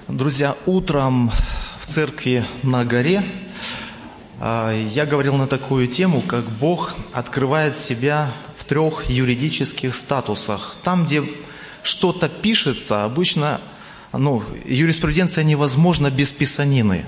Друзья, утром в церкви на горе я говорил на такую тему, как Бог открывает себя в 3 юридических статусах. Там, где что-то пишется, обычно юриспруденция невозможна без писанины.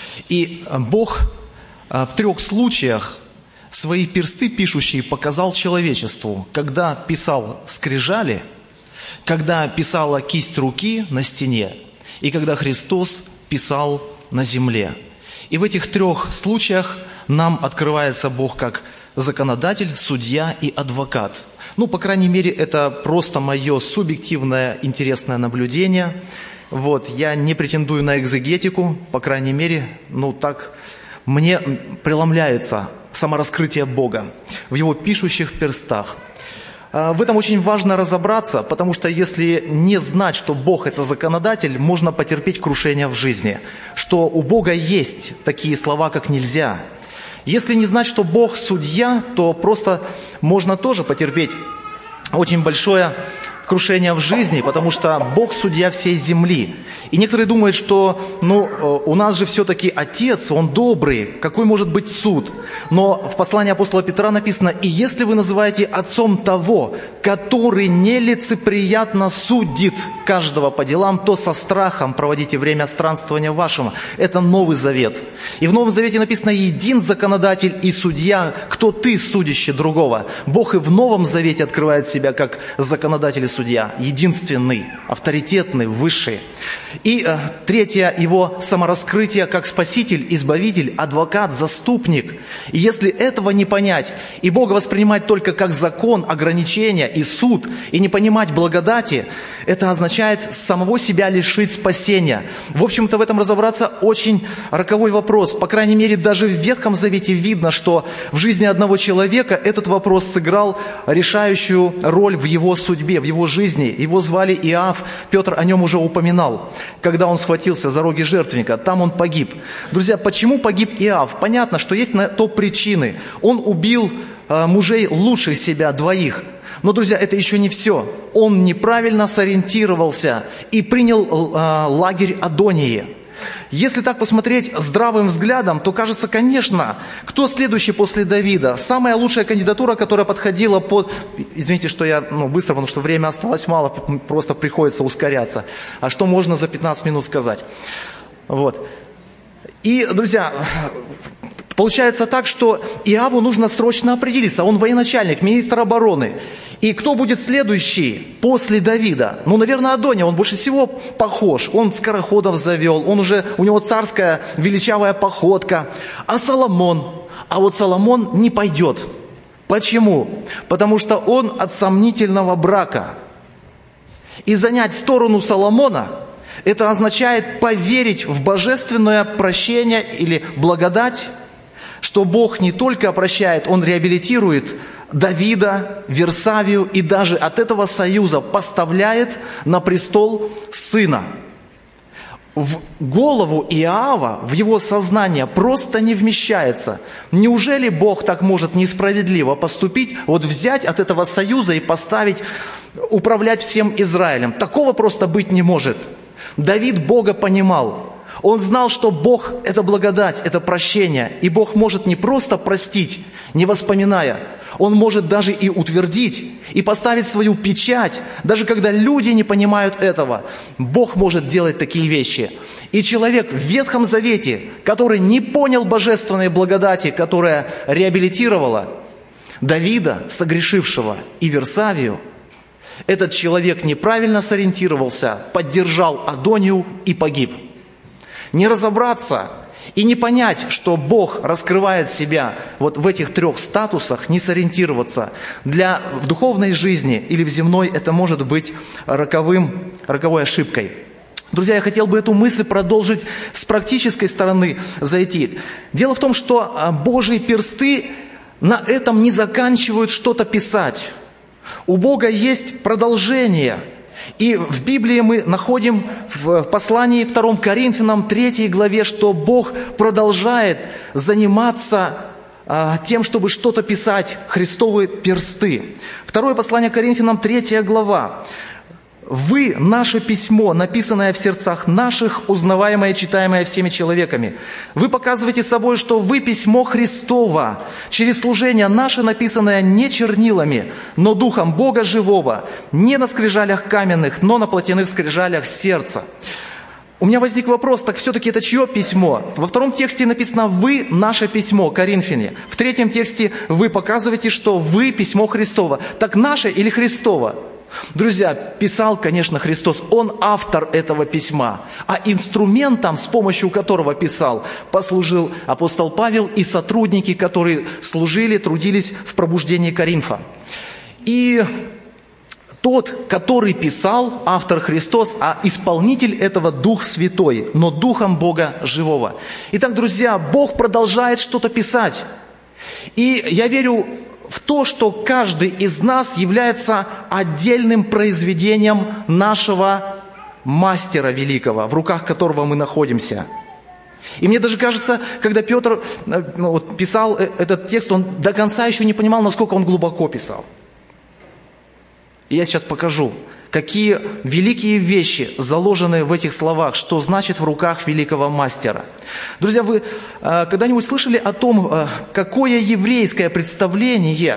И Бог в 3 случаях свои персты пишущие показал человечеству, когда писал скрижали, когда писала кисть руки на стене, и когда Христос писал на земле. И в этих 3 случаях нам открывается Бог как законодатель, судья и адвокат. По крайней мере, это просто мое субъективное интересное наблюдение. Я не претендую на экзегетику, по крайней мере, так мне преломляется самораскрытие Бога в Его пишущих перстах. В этом очень важно разобраться, потому что если не знать, что Бог – это законодатель, можно потерпеть крушение в жизни, что у Бога есть такие слова, как «нельзя». Если не знать, что Бог – судья, то просто можно тоже потерпеть очень большое крушение в жизни, потому что Бог – судья всей земли. И некоторые думают, что у нас же все-таки Отец, Он добрый, какой может быть суд? Но в послании апостола Петра написано: «И если вы называете Отцом того, который нелицеприятно судит каждого по делам, то со страхом проводите время странствования вашего». Это Новый Завет. И в Новом Завете написано: «Един законодатель и судья, кто ты, судящий другого». Бог и в Новом Завете открывает себя как законодатель и судья, единственный, авторитетный, высший. И 3 его самораскрытие как спаситель, избавитель, адвокат, заступник. И если этого не понять, и Бога воспринимать только как закон, ограничения и суд, и не понимать благодати, это означает самого себя лишить спасения. В общем-то, в этом разобраться очень роковой вопрос. По крайней мере, даже в Ветхом Завете видно, что в жизни одного человека этот вопрос сыграл решающую роль в его судьбе, в его жизни. Его звали Иов, Петр о нем уже упоминал. Когда он схватился за роги жертвенника, там он погиб. Друзья, почему погиб Иов? Понятно, что есть на то причины. Он убил мужей лучше себя 2. Но, друзья, это еще не все. Он неправильно сориентировался и принял лагерь Адонии. Если так посмотреть здравым взглядом, то кажется, конечно, кто следующий после Давида? Самая лучшая кандидатура, которая подходила под... Извините, что я быстро, потому что время осталось мало, просто приходится ускоряться. А что можно за 15 минут сказать? И, друзья, получается так, что Иову нужно срочно определиться. Он военачальник, министр обороны. И кто будет следующий после Давида? Наверное, Адония, он больше всего похож. Он скороходов завел, у него царская величавая походка. А Соломон? А вот Соломон не пойдет. Почему? Потому что он от сомнительного брака. И занять сторону Соломона, это означает поверить в божественное прощение или благодать, что Бог не только прощает, Он реабилитирует Давида, Версавию и даже от этого союза поставляет на престол сына. В голову Иова, в его сознание просто не вмещается. Неужели Бог так может несправедливо поступить, взять от этого союза и поставить, управлять всем Израилем? Такого просто быть не может. Давид Бога понимал. Он знал, что Бог – это благодать, это прощение. И Бог может не просто простить, не воспоминая, Он может даже и утвердить, и поставить свою печать, даже когда люди не понимают этого. Бог может делать такие вещи. И человек в Ветхом Завете, который не понял божественной благодати, которая реабилитировала Давида, согрешившего, и Версавию, этот человек неправильно сориентировался, поддержал Адонию и погиб. Не разобраться и не понять, что Бог раскрывает себя в этих 3 статусах, не сориентироваться. В духовной жизни или в земной это может быть роковой ошибкой. Друзья, я хотел бы эту мысль продолжить с практической стороны зайти. Дело в том, что Божьи персты на этом не заканчивают что-то писать. У Бога есть продолжение. И в Библии мы находим в послании 2 Коринфянам 3 главе, что Бог продолжает заниматься тем, чтобы что-то писать, Христовы персты. Второе послание Коринфянам 3 глава. Вы – наше письмо, написанное в сердцах наших, узнаваемое и читаемое всеми человеками. Вы показываете собой, что вы письмо Христово, через служение наше, написанное не чернилами, но Духом Бога живого, не на скрижалях каменных, но на плотяных скрижалях сердца». У меня возник вопрос, так все-таки это чье письмо? Во втором тексте написано «Вы – наше письмо», Коринфяне. В третьем тексте вы показываете, что вы письмо Христово. Так наше или Христово? Друзья, писал, конечно, Христос. Он автор этого письма. А инструментом, с помощью которого писал, послужил апостол Павел и сотрудники, которые служили, трудились в пробуждении Коринфа. И тот, который писал, автор Христос, а исполнитель этого Дух Святой, но Духом Бога живого. Итак, друзья, Бог продолжает что-то писать. И я верю в то, что каждый из нас является отдельным произведением нашего мастера великого, в руках которого мы находимся. И мне даже кажется, когда Петр писал этот текст, он до конца еще не понимал, насколько он глубоко писал. И я сейчас покажу, какие великие вещи заложены в этих словах, что значит в руках великого мастера. Друзья, вы когда-нибудь слышали о том, какое еврейское представление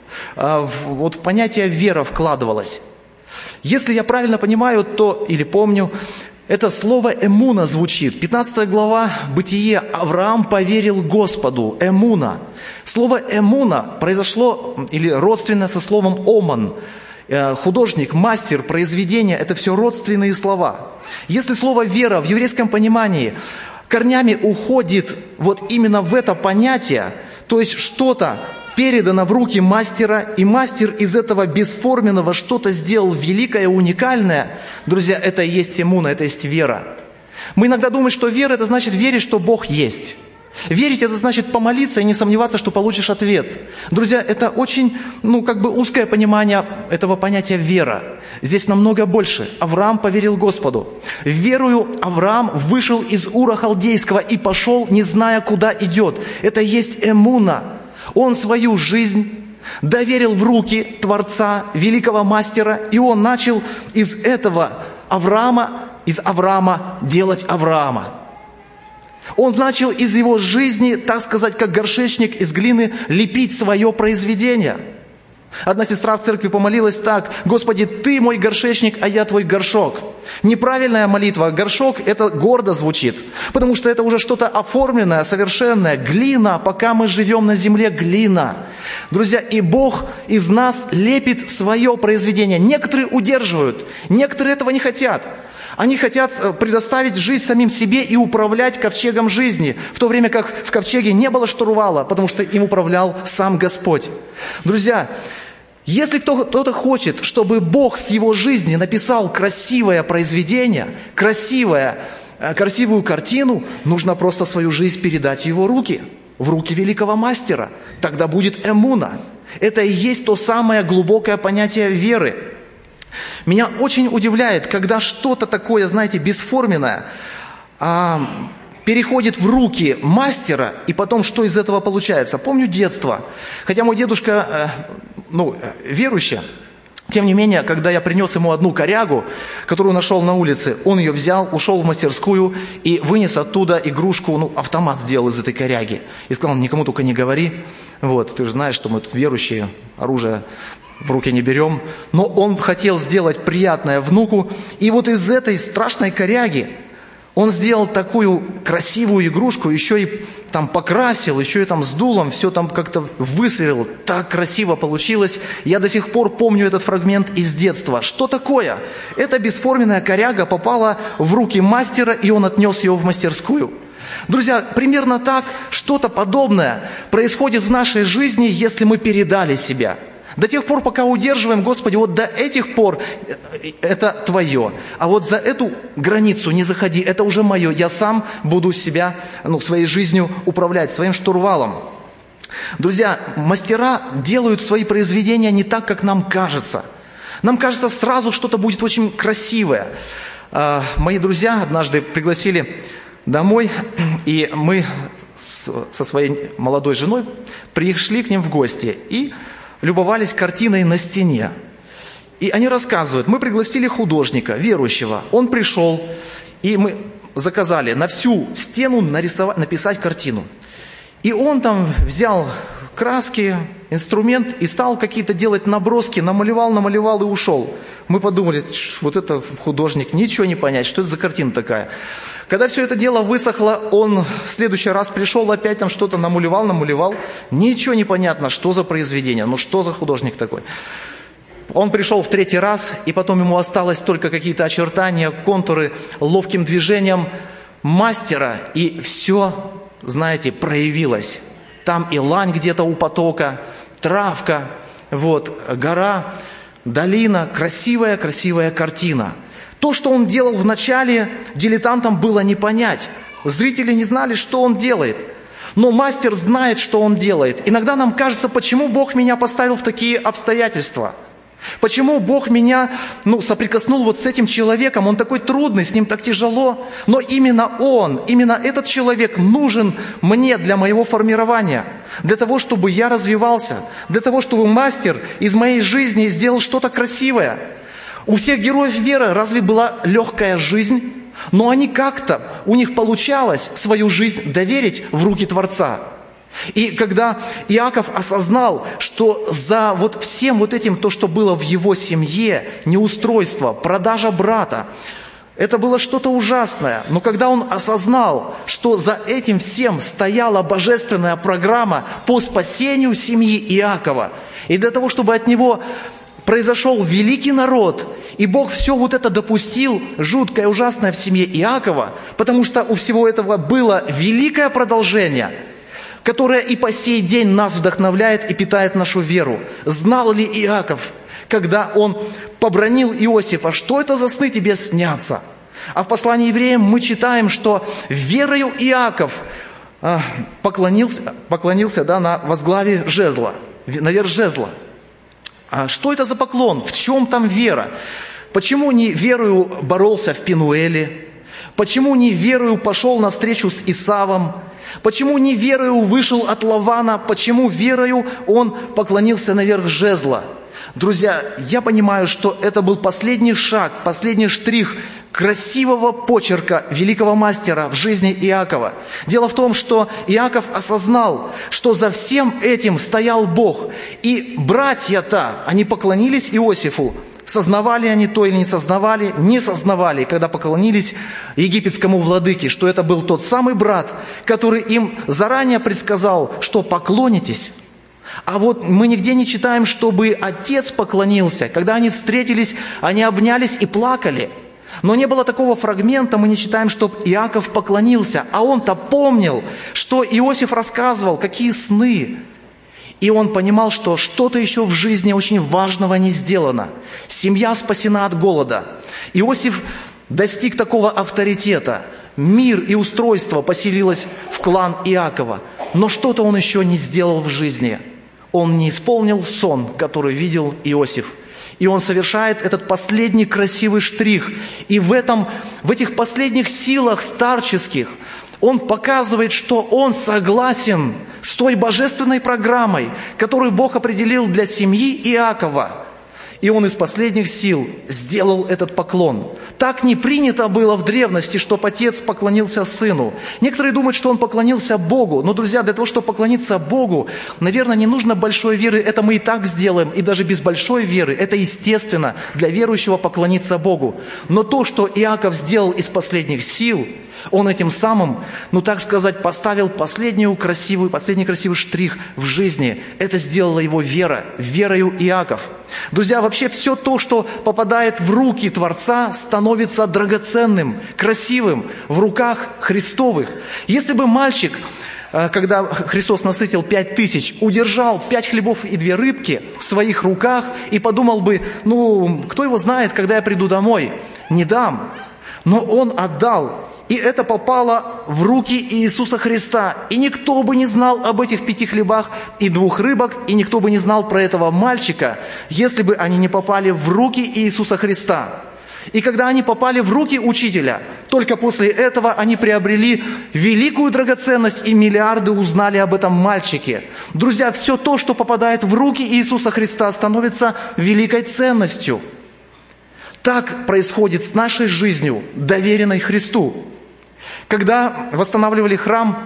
в понятие «вера» вкладывалось? Если я правильно понимаю, или помню, это слово «эмуна» звучит. 15 глава Бытие. Авраам поверил Господу. Эмуна. Слово «эмуна» произошло или родственно со словом «оман». Художник, мастер, произведение – это все родственные слова. Если слово «вера» в еврейском понимании корнями уходит вот именно в это понятие, то есть что-то передано в руки мастера, и мастер из этого бесформенного что-то сделал великое, уникальное, друзья, это и есть эмуна, это и есть вера. Мы иногда думаем, что вера – это значит верить, что Бог есть. Верить – это значит помолиться и не сомневаться, что получишь ответ. Друзья, это очень, узкое понимание этого понятия «вера». Здесь намного больше. Авраам поверил Господу. Верою Авраам вышел из Ура Халдейского и пошел, не зная, куда идет. Это есть эмуна. Он свою жизнь доверил в руки Творца, великого мастера, и он начал из Авраама делать Авраама. Он начал из его жизни, так сказать, как горшечник из глины, лепить свое произведение. Одна сестра в церкви помолилась так: «Господи, Ты мой горшечник, а я Твой горшок». Неправильная молитва. Горшок – это гордо звучит, потому что это уже что-то оформленное, совершенное. Глина, пока мы живем на земле, глина. Друзья, и Бог из нас лепит свое произведение. Некоторые удерживают, некоторые этого не хотят. Они хотят предоставить жизнь самим себе и управлять ковчегом жизни, в то время как в ковчеге не было штурвала, потому что им управлял сам Господь. Друзья, если кто-то хочет, чтобы Бог с его жизни написал красивое произведение, красивую картину, нужно просто свою жизнь передать в его руки, в руки великого мастера. Тогда будет эмуна. Это и есть то самое глубокое понятие веры. Меня очень удивляет, когда что-то такое, знаете, бесформенное переходит в руки мастера, и потом что из этого получается. Помню детство, хотя мой дедушка, верующий, тем не менее, когда я принес ему одну корягу, которую нашел на улице, он ее взял, ушел в мастерскую и вынес оттуда игрушку, автомат сделал из этой коряги. И сказал: «Никому только не говори, ты же знаешь, что мы тут верующие, оружие в руки не берем». Но он хотел сделать приятное внуку, и вот из этой страшной коряги он сделал такую красивую игрушку, еще и там покрасил, еще и там с дулом, все там как-то высверлил. Так красиво получилось. Я до сих пор помню этот фрагмент из детства. Что такое? Эта бесформенная коряга попала в руки мастера, и он отнес ее в мастерскую. Друзья, примерно так, что-то подобное происходит в нашей жизни, если мы передали себя. До тех пор, пока удерживаем: Господи, вот до этих пор это Твое, а вот за эту границу не заходи, это уже мое, я сам буду себя, своей жизнью управлять, своим штурвалом. Друзья, мастера делают свои произведения не так, как нам кажется. Нам кажется, сразу что-то будет очень красивое. Мои друзья однажды пригласили домой, и мы со своей молодой женой пришли к ним в гости и любовались картиной на стене. И они рассказывают, мы пригласили художника, верующего. Он пришел, и мы заказали на всю стену написать картину. И он там взял краски, инструмент и стал какие-то делать наброски, намалевал и ушел. Мы подумали, вот это художник, ничего не понять, что это за картина такая. Когда все это дело высохло, он в следующий раз пришел, опять там что-то намалевал, ничего не понятно, что за произведение, что за художник такой. Он пришел в третий раз, и потом ему осталось только какие-то очертания, контуры, ловким движением мастера, и все, знаете, проявилось. Там и лань где-то у потока, травка, гора, долина, красивая картина. То, что он делал вначале, дилетантам было не понять. Зрители не знали, что он делает. Но мастер знает, что он делает. Иногда нам кажется, почему Бог меня поставил в такие обстоятельства? Почему Бог меня соприкоснул с этим человеком? Он такой трудный, с ним так тяжело. Но именно этот человек нужен мне для моего формирования. Для того, чтобы я развивался. Для того, чтобы мастер из моей жизни сделал что-то красивое. У всех героев веры разве была легкая жизнь? Но они как-то, у них получалось свою жизнь доверить в руки Творца. И когда Иаков осознал, что за всем этим, то, что было в его семье, неустройство, продажа брата, это было что-то ужасное. Но когда он осознал, что за этим всем стояла божественная программа по спасению семьи Иакова, и для того, чтобы от него произошел великий народ, и Бог все это допустил, жуткое, ужасное в семье Иакова, потому что у всего этого было великое продолжение, которое и по сей день нас вдохновляет и питает нашу веру. Знал ли Иаков, когда он побранил Иосифа, что это за сны тебе снятся? А в послании евреям мы читаем, что верою Иаков поклонился на возглаве жезла, наверх жезла. А что это за поклон? В чем там вера? Почему не верою боролся в Пенуэле? Почему не верою пошел навстречу с Исавом? Почему не верою вышел от Лавана? Почему верою он поклонился наверх жезла? Друзья, я понимаю, что это был последний шаг, последний штрих красивого почерка великого мастера в жизни Иакова. Дело в том, что Иаков осознал, что за всем этим стоял Бог. И братья-то, они поклонились Иосифу. Сознавали они то или не сознавали? Не сознавали, когда поклонились египетскому владыке, что это был тот самый брат, который им заранее предсказал, что поклонитесь. А мы нигде не читаем, чтобы отец поклонился. Когда они встретились, они обнялись и плакали. Но не было такого фрагмента, мы не читаем, чтобы Иаков поклонился. А он-то помнил, что Иосиф рассказывал, какие сны. И он понимал, что что-то еще в жизни очень важного не сделано. Семья спасена от голода. Иосиф достиг такого авторитета. Мир и устройство поселилось в клан Иакова. Но что-то он еще не сделал в жизни. Он не исполнил сон, который видел Иосиф. И он совершает этот последний красивый штрих. И в этих последних силах старческих он показывает, что он согласен с той божественной программой, которую Бог определил для семьи Иакова. И он из последних сил сделал этот поклон. Так не принято было в древности, что отец поклонился сыну. Некоторые думают, что он поклонился Богу. Но, друзья, для того, чтобы поклониться Богу, наверное, не нужно большой веры. Это мы и так сделаем. И даже без большой веры, это естественно для верующего поклониться Богу. Но то, что Иаков сделал из последних сил, он этим самым, так сказать, поставил последний красивый штрих в жизни. Это сделала его вера, верою Иаков. Друзья, вообще все то, что попадает в руки Творца, становится драгоценным, красивым в руках Христовых. Если бы мальчик, когда Христос насытил 5000, удержал 5 хлебов и 2 рыбки в своих руках и подумал бы, кто его знает, когда я приду домой, не дам. Но он отдал. И это попало в руки Иисуса Христа. И никто бы не знал об этих 5 хлебах и 2 рыбок, и никто бы не знал про этого мальчика, если бы они не попали в руки Иисуса Христа. И когда они попали в руки учителя, только после этого они приобрели великую драгоценность, и миллиарды узнали об этом мальчике. Друзья, все то, что попадает в руки Иисуса Христа, становится великой ценностью. Так происходит с нашей жизнью, доверенной Христу. Когда восстанавливали храм,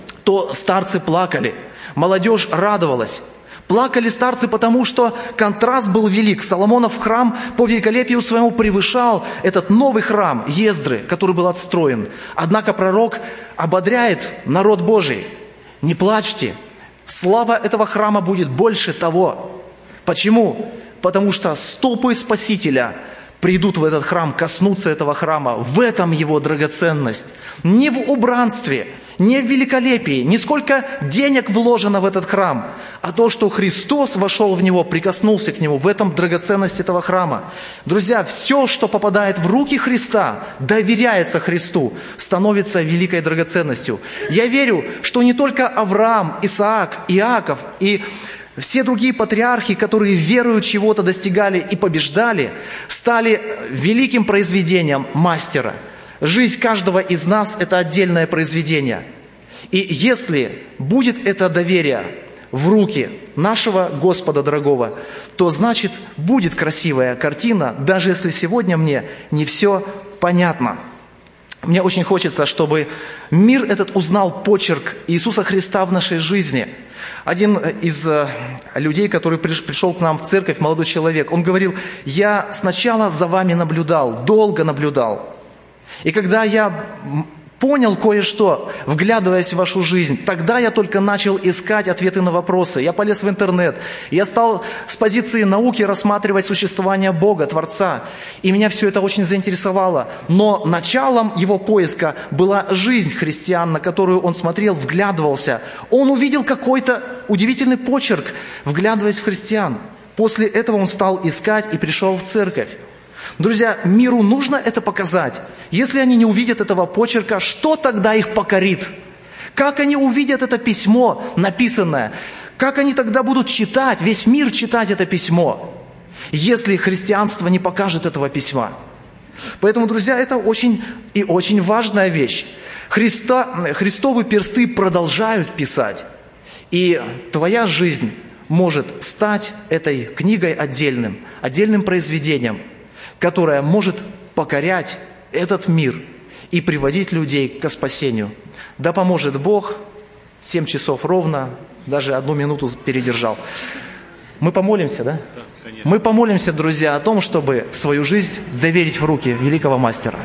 то старцы плакали, молодежь радовалась. Плакали старцы, потому что контраст был велик. Соломонов храм по великолепию своему превышал этот новый храм Ездры, который был отстроен. Однако пророк ободряет народ Божий: не плачьте, слава этого храма будет больше того. Почему? Потому что стопы Спасителя придут в этот храм, коснутся этого храма. В этом его драгоценность. Не в убранстве, не в великолепии, не сколько денег вложено в этот храм, а то, что Христос вошел в него, прикоснулся к нему. В этом драгоценность этого храма. Друзья, все, что попадает в руки Христа, доверяется Христу, становится великой драгоценностью. Я верю, что не только Авраам, Исаак, Иаков и все другие патриархи, которые верою чего-то достигали и побеждали, стали великим произведением мастера. Жизнь каждого из нас – это отдельное произведение. И если будет это доверие в руки нашего Господа дорогого, то значит будет красивая картина, даже если сегодня мне не все понятно. Мне очень хочется, чтобы мир этот узнал почерк Иисуса Христа в нашей жизни. Один из людей, который пришел к нам в церковь, молодой человек, он говорил: я сначала за вами наблюдал, долго наблюдал. И когда я понял кое-что, вглядываясь в вашу жизнь, тогда я только начал искать ответы на вопросы. Я полез в интернет, я стал с позиции науки рассматривать существование Бога, Творца. И меня все это очень заинтересовало. Но началом его поиска была жизнь христиан, на которую он смотрел, вглядывался. Он увидел какой-то удивительный почерк, вглядываясь в христиан. После этого он стал искать и пришел в церковь. Друзья, миру нужно это показать. Если они не увидят этого почерка, что тогда их покорит? Как они увидят это письмо написанное? Как они тогда будут читать, весь мир читать это письмо, если христианство не покажет этого письма? Поэтому, друзья, это очень и очень важная вещь. Христовы персты продолжают писать. И твоя жизнь может стать этой книгой отдельным произведением, которая может покорять этот мир и приводить людей к спасению. Да поможет Бог. 7 часов ровно, даже 1 минуту передержал. Мы помолимся, да? Мы помолимся, друзья, о том, чтобы свою жизнь доверить в руки великого мастера.